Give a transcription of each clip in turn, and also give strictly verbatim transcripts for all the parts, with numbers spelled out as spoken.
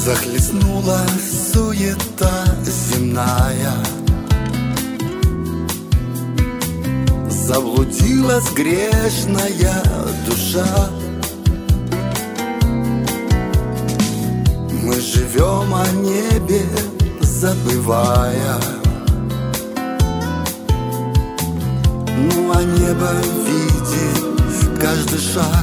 Захлестнула суета земная, заблудилась грешная душа. Мы живем о небе, забывая, ну а небо видит каждый шаг.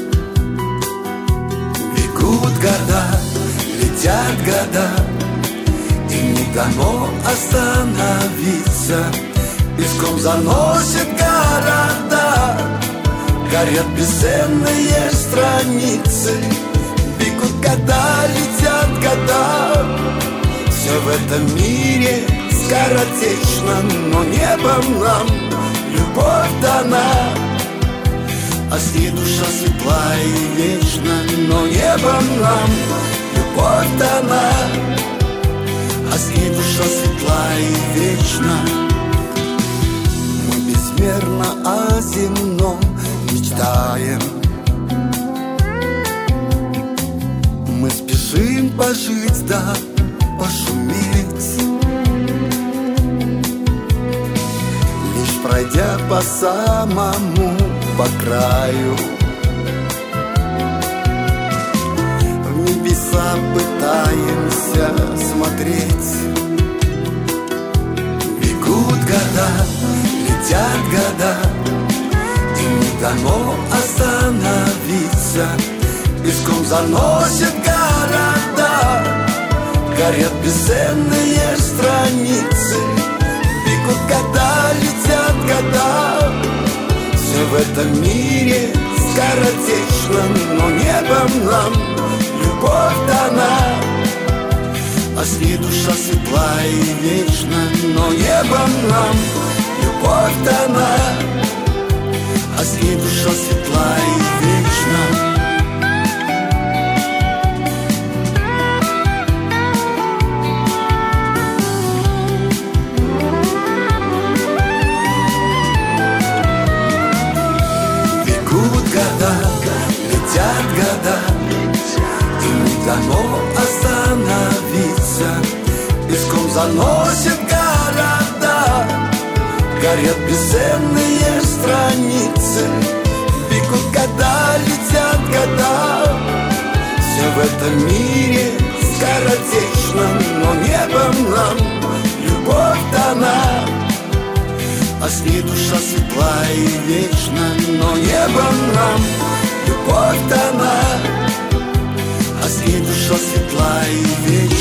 Бегут года, летят года, и не дано остановиться. Песком заносит города, горят бесценные страницы. Бегут года, летят года, все в этом мире скоротечно, но небом нам любовь дана. А с ней душа светла и вечна, но небом нам любовь дана. А с ней душа светла и вечна. Мы безмерно о земном мечтаем, мы спешим пожить, да пошуметь. Лишь пройдя по самому по краю, в небеса пытаемся смотреть. Бегут года, летят года, и не дано остановиться. Песком заносят города, горят бесценные страницы. Бегут года, летят года, все в этом мире скоротечно, но небом нам любовь дана. А с ней душа светла и вечна, но небом нам любовь дана. А с ней душа светла и вечна. Года, летят года, и не дано остановиться. Песком заносят города, горят бесценные страницы. Бегут года, летят года, все в этом мире скоротечно, но небом нам любовь дана. А с ней душа светла и вечна, но небом нам любовь дана. А с ней душа светла и вечна.